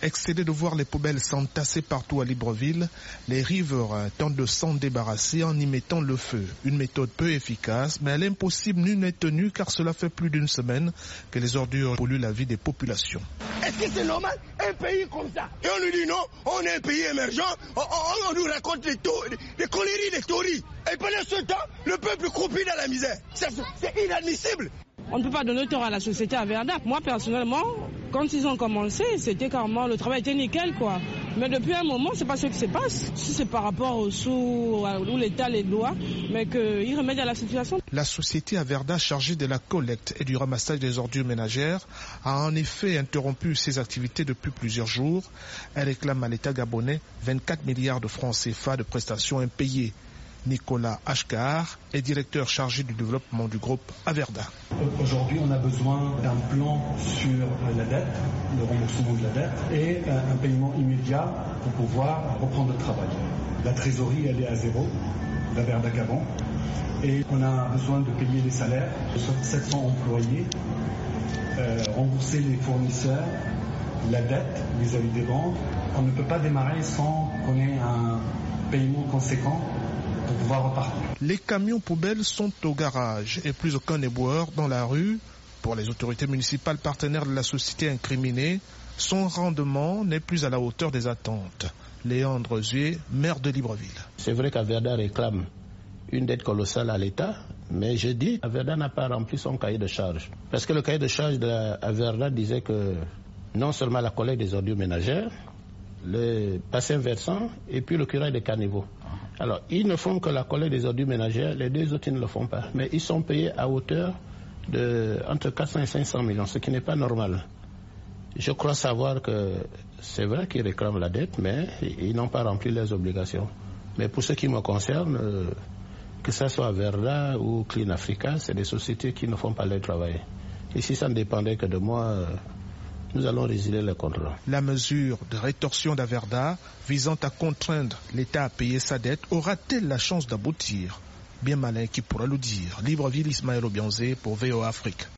Excédés de voir les poubelles s'entasser partout à Libreville, les riverains tentent de s'en débarrasser en y mettant le feu. Une méthode peu efficace, mais à l'impossible nul n'est tenu car cela fait plus d'une semaine que les ordures polluent la vie des populations. Est-ce que c'est normal un pays comme ça? Et on nous dit non, on est un pays émergent, on nous raconte des conneries, des théories. Et pendant ce temps, le peuple croupit dans la misère. C'est inadmissible. On ne peut pas donner tort à la société Averda. Moi, personnellement, quand ils ont commencé, c'était carrément, le travail était nickel, quoi. Mais depuis un moment, c'est pas ce qui se passe. Si c'est par rapport aux sous, où l'État les doit, mais qu'ils remédient à la situation. La société Averda, chargée de la collecte et du ramassage des ordures ménagères, a en effet interrompu ses activités depuis plusieurs jours. Elle réclame à l'État gabonais 24 milliards de francs CFA de prestations impayées. Nicolas Ashkar est directeur chargé du développement du groupe Averda. Aujourd'hui, on a besoin d'un plan sur la dette, le remboursement de la dette et un paiement immédiat pour pouvoir reprendre le travail. La trésorerie, elle est à zéro, d'Averda Gabon, et on a besoin de payer les salaires de 700 employés, rembourser les fournisseurs, la dette vis-à-vis des ventes. On ne peut pas démarrer sans qu'on ait un paiement conséquent pour pouvoir repartir. Les camions poubelles sont au garage et plus aucun éboueur dans la rue. Pour les autorités municipales partenaires de la société incriminée, son rendement n'est plus à la hauteur des attentes. Léandre Zué, maire de Libreville. C'est vrai qu'Averda réclame une dette colossale à l'État, mais je dis qu'Averda n'a pas rempli son cahier de charge. Parce que le cahier de charge d'Averda disait que non seulement la collecte des ordures ménagères, le bassin versant et puis le curage des caniveaux. Alors, ils ne font que la collecte des ordures ménagères, les deux autres ils ne le font pas. Mais ils sont payés à hauteur de entre 400 et 500 millions, ce qui n'est pas normal. Je crois savoir que c'est vrai qu'ils réclament la dette, mais ils n'ont pas rempli leurs obligations. Mais pour ce qui me concerne, que ce soit Averda ou Clean Africa, c'est des sociétés qui ne font pas leur travail. Et si ça ne dépendait que de moi, nous allons résilier le contrat. La mesure de rétorsion d'Averda visant à contraindre l'État à payer sa dette aura-t-elle la chance d'aboutir? Bien malin qui pourra le dire. Libreville, Ismaël Obianzé pour VOA Afrique.